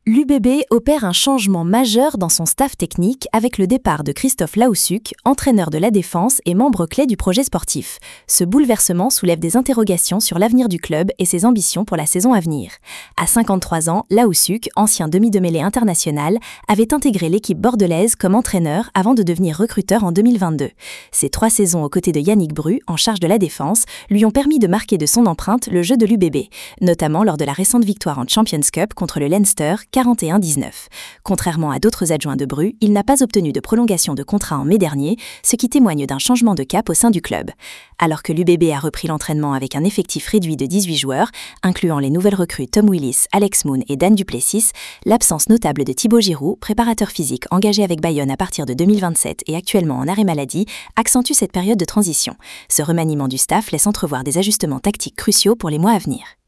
L'UBB opère un changement majeur dans son staff technique avec le départ de Christophe Laoussuk, entraîneur de la défense et membre clé du projet sportif. Ce bouleversement soulève des interrogations sur l'avenir du club et ses ambitions pour la saison à venir. À 53 ans, Laoussuk, ancien demi de mêlée international, avait intégré l'équipe bordelaise comme entraîneur avant de devenir recruteur en 2022. Ses 3 saisons aux côtés de Yannick Bru, en charge de la défense, lui ont permis de marquer de son empreinte le jeu de l'UBB, notamment lors de la récente victoire en Champions Cup contre le Leinster 41-19. Contrairement à d'autres adjoints de Bru, il n'a pas obtenu de prolongation de contrat en mai dernier, ce qui témoigne d'un changement de cap au sein du club. Alors que l'UBB a repris l'entraînement avec un effectif réduit de 18 joueurs, incluant les nouvelles recrues Tom Willis, Alex Moon et Dan Duplessis, l'absence notable de Thibaut Giroud, préparateur physique engagé avec Bayonne à partir de 2027 et actuellement en arrêt maladie, accentue cette période de transition. Ce remaniement du staff laisse entrevoir des ajustements tactiques cruciaux pour les mois à venir.